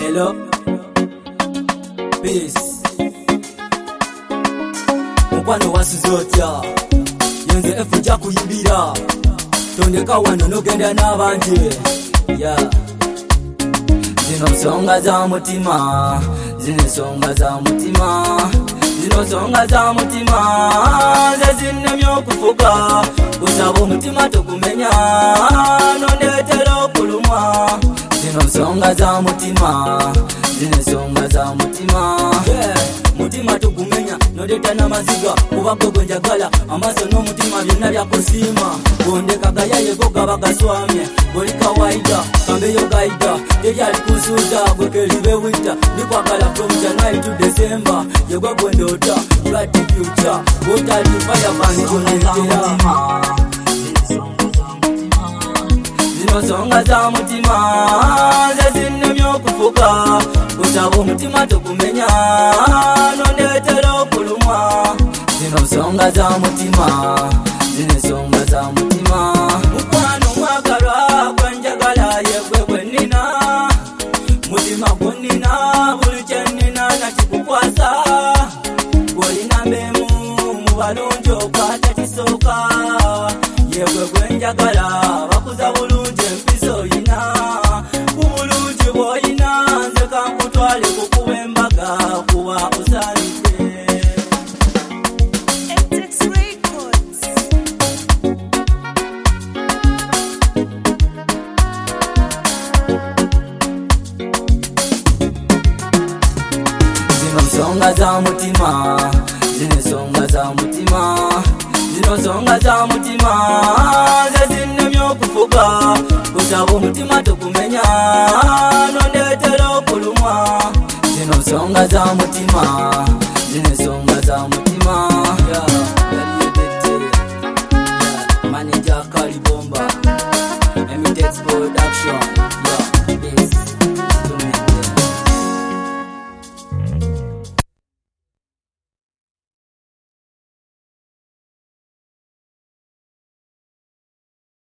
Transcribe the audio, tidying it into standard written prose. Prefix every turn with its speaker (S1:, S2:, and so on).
S1: Hello, peace. Mukwano wasuzotya yenze efu ja kuyibira tondeka wano nogenda n'abanje yeah. Zino nsonga za mutima, zino nsonga za mutima, zino nsonga za mutima ze zinnemye okufuka kusaba omutima tokumenya nondeetera okulumwa. Zino nsonga za mutima, zino nsonga za mutima yeah. Mutima tukumenya nodeta n'amaziga kuba gwe gwe njagala amaaso n'omutima byonna byakusiima gondekaga yayego gaba gaswamye buli kawaida kambeyo gaida teryali kusuuza gwe keribe winter ndikwagala from January to December yegwe gwe ndoota bright future wotali fireman kyonetera. Zino nsonga za mutima ze zinnemye okufuka kusaba omutima tokumenya nondeetera okulumwa. Zino nsonga za mutima, zino nsonga za mutima. Mukwano mwagalwa gwenjagala yegwe gwennina mutima gwonnina buli kyennina nakikukwasa gwolina memu mu balungi okwata kisooka yegwe gwenjagala bakuza bulungi empisa oyina ku bulungi bw'oyina nze kankutwale kukuba embaga kuba osaanidde. Zino nsonga za mutima, zino nsonga za mutima, zino nsonga za mutima ze zinnemye okufuka kusaba omutima tokumenya nondeetera okulumwa. Zino nsonga za mutima, zino nsonga za mutima yeah. Manager Kalibomba, Emitex Production.